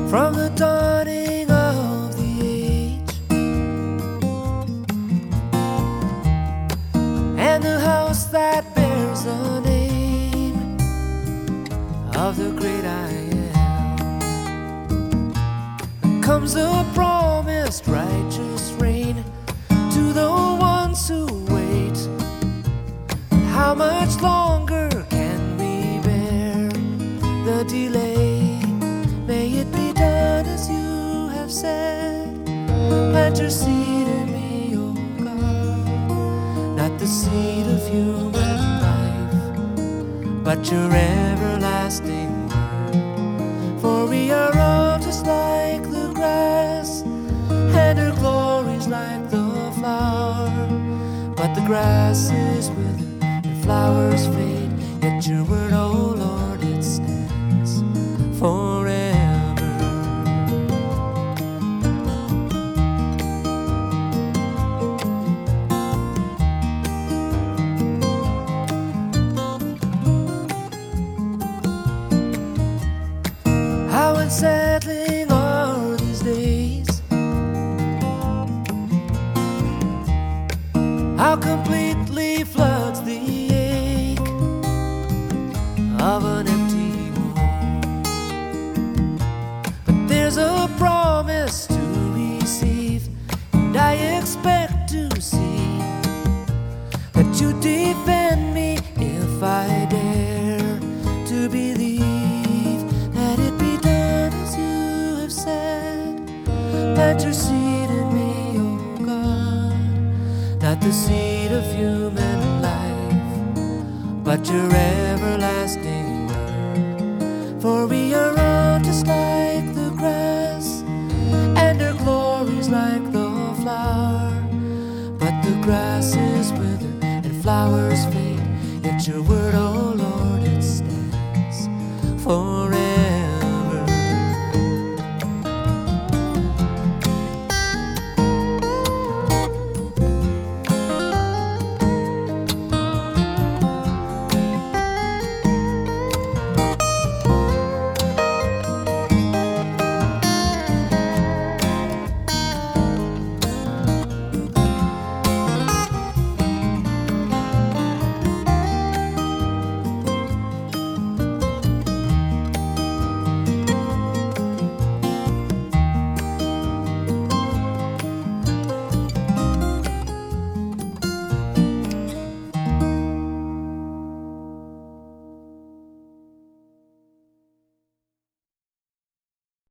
from the dawning of the age, and the house that bears the name of the great I am. Comes the promised righteous reign to the ones who wait. How much longer can we bear the delay? May it be done as you have said. Plant your seed in me, O God, not the seed of human life, but your everlasting word. For we are all just like the grass, and her glory's like the flower. But the grass is withered and flowers fade, yet your word, O Lord, it stands forever. How unsettling are these days, how completely floods the ache of an empty womb. But there's a promise to receive, and I expect to see that you defend me if I dare to believe that it be done as you have said. Plant your seed in me, O God, not the seed of human life, but your everlasting word. For we are